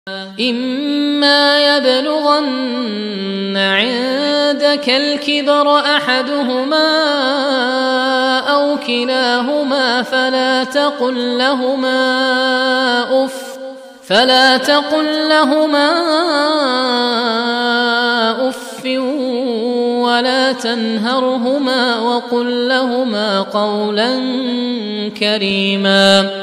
إما يبلغن عندك الكبر أحدهما أو كلاهما فلا تقل لهما أف ولا تنهرهما وقل لهما قولا كريما